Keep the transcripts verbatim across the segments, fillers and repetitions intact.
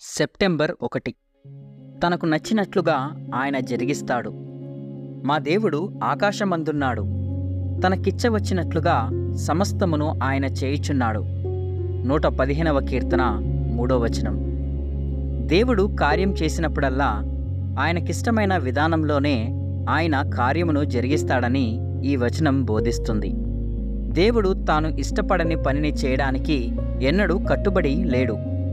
September ఒకటి. తనకు నచ్చినట్లుగా ఆయన జరిగిస్తాడు. మా దేవుడు ఆకాశమందున్నాడు, తనకిచ్చ వచ్చినట్లుగా సమస్తమును ఆయన చేయుచున్నాడు. నూట పదిహేనవ కీర్తన మూడో వచనం. దేవుడు కార్యం చేసినప్పుడల్లా ఆయనకిష్టమైన విధానంలోనే ఆయన కార్యమును జరిగిస్తాడని ఈ వచనం బోధిస్తుంది. దేవుడు తాను ఇష్టపడని పనిని చేయడానికి ఎన్నడూ కట్టుబడి లేడు.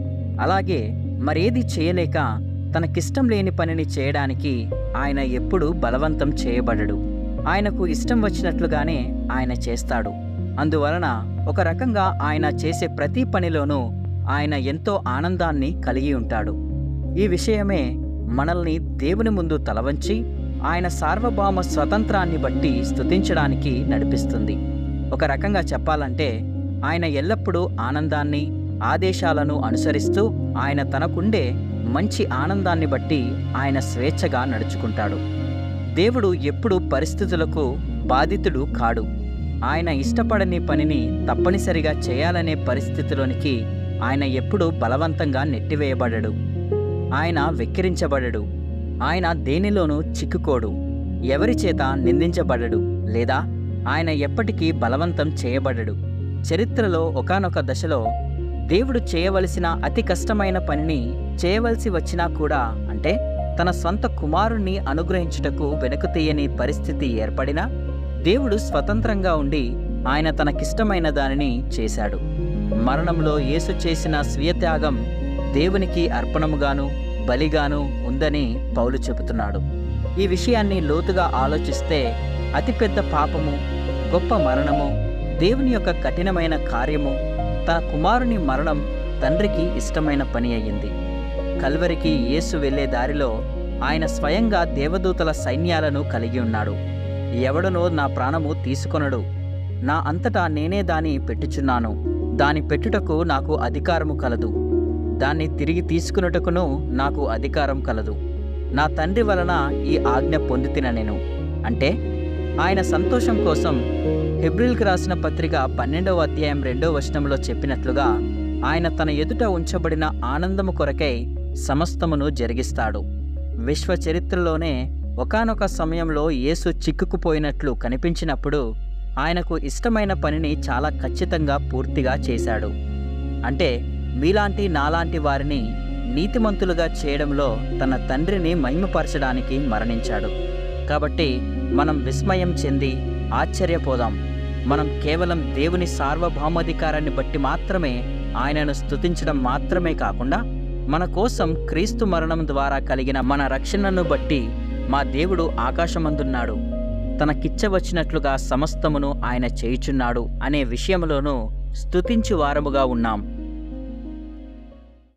అలాగే మరేది చేయలేక తనకిష్టం లేని పనిని చేయడానికి ఆయన ఎప్పుడూ బలవంతం చేయబడడు. ఆయనకు ఇష్టం వచ్చినట్లుగానే ఆయన చేస్తాడు. అందువలన ఒక రకంగా ఆయన చేసే ప్రతి పనిలోనూ ఆయన ఎంతో ఆనందాన్ని కలిగి ఉంటాడు. ఈ విషయమే మనల్ని దేవుని ముందు తలవంచి ఆయన సార్వభౌమ స్వతంత్రాన్ని బట్టి స్తుతించడానికి నడిపిస్తుంది. ఒక రకంగా చెప్పాలంటే ఆయన ఎల్లప్పుడూ ఆనందాన్ని, ఆదేశాలను అనుసరిస్తూ ఆయన తనకుండే మంచి ఆనందాన్ని బట్టి ఆయన స్వేచ్ఛగా నడుచుకుంటాడు. దేవుడు ఎప్పుడూ పరిస్థితులకు బాధితుడు కాడు. ఆయన ఇష్టపడని పనిని తప్పనిసరిగా చేయాలనే పరిస్థితిలోనికి ఆయన ఎప్పుడూ బలవంతంగా నెట్టివేయబడడు. ఆయన వెక్కిరించబడడు. ఆయన దేనిలోనూ చిక్కుకోడు. ఎవరి చేత నిందించబడడు, లేదా ఆయన ఎప్పటికీ బలవంతం చేయబడడు. చరిత్రలో ఒకానొక దశలో దేవుడు చేయవలసిన అతి కష్టమైన పనిని చేయవలసి వచ్చినా కూడా, అంటే తన సొంత కుమారుణ్ణి అనుగ్రహించుటకు వెనుకతీయని పరిస్థితి ఏర్పడినా దేవుడు స్వతంత్రంగా ఉండి ఆయన తనకిష్టమైన దానిని చేశాడు. మరణంలో యేసు చేసిన స్వీయత్యాగం దేవునికి అర్పణముగాను బలిగాను ఉందని పౌలు చెబుతున్నాడు. ఈ విషయాన్ని లోతుగా ఆలోచిస్తే అతిపెద్ద పాపము, గొప్ప మరణము, దేవుని యొక్క కఠినమైన కార్యము, తన కుమారుని మరణం తండ్రికి ఇష్టమైన పని అయ్యింది. కల్వరికి యేసు వెళ్లే దారిలో ఆయన స్వయంగా దేవదూతల సైన్యాలను కలిగి ఉన్నాడు. ఎవడనో నా ప్రాణము తీసుకొనడు, నా అంతటా నేనే దాన్ని పెట్టుచున్నాను, దాని పెట్టుటకు నాకు అధికారము కలదు, దాన్ని తిరిగి తీసుకున్నటకును నాకు అధికారం కలదు. నా తండ్రి వలన ఈ ఆజ్ఞ పొందితిన నేను. అంటే ఆయన సంతోషం కోసం హెబ్రీల్కి రాసిన పత్రిక పన్నెండవ అధ్యాయం రెండవ వచనంలో చెప్పినట్లుగా ఆయన తన ఎదుట ఉంచబడిన ఆనందము కొరకై సమస్తమును జరిగిస్తాడు. విశ్వ చరిత్రలోనే ఒకానొక సమయంలో యేసు చిక్కుకుపోయినట్లు కనిపించినప్పుడు ఆయనకు ఇష్టమైన పనిని చాలా ఖచ్చితంగా పూర్తిగా చేశాడు. అంటే మీలాంటి నాలాంటి వారిని నీతిమంతులుగా చేయడంలో తన తండ్రిని మహిమపరచడానికి మరణించాడు. కాబట్టి మనం విస్మయం చెంది ఆశ్చర్యపోదాం. మనం కేవలం దేవుని సార్వభౌమాధికారాన్ని బట్టి మాత్రమే ఆయనను స్తుతించడం మాత్రమే కాకుండా, మన కోసం క్రీస్తు మరణం ద్వారా కలిగిన మన రక్షణను బట్టి మా దేవుడు ఆకాశమందున్నాడు, తనకిచ్చ వచ్చినట్లుగా సమస్తమును ఆయన చేయుచున్నాడు అనే విషయంలోనూ స్తుతించు వారముగా ఉన్నాం.